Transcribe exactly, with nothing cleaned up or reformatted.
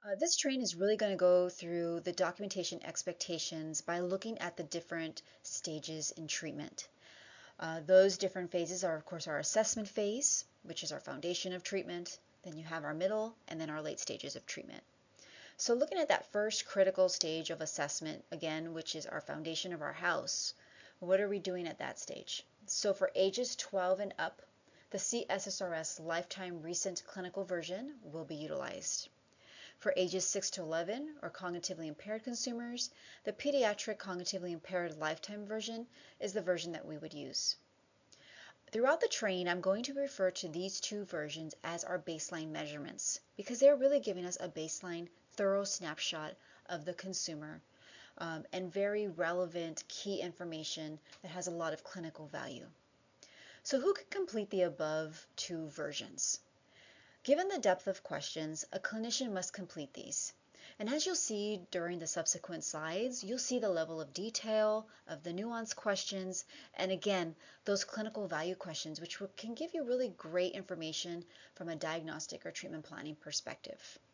Uh, this train is really going to go through the documentation expectations by looking at the different stages in treatment. Uh, those different phases are, of course, our assessment phase, which is our foundation of treatment. Then you have our middle and then our late stages of treatment. So looking at that first critical stage of assessment, again, which is our foundation of our house, what are we doing at that stage? So for ages twelve and up, the C S S R S Lifetime Recent Clinical Version will be utilized. For ages six to eleven, or cognitively impaired consumers, the Pediatric Cognitively Impaired Lifetime version is the version that we would use. Throughout the train, I'm going to refer to these two versions as our baseline measurements because they're really giving us a baseline, thorough snapshot of the consumer um, and very relevant key information that has a lot of clinical value. So who can complete the above two versions? Given the depth of questions, a clinician must complete these. And as you'll see during the subsequent slides, you'll see the level of detail of the nuanced questions, and again, those clinical value questions, which can give you really great information from a diagnostic or treatment planning perspective.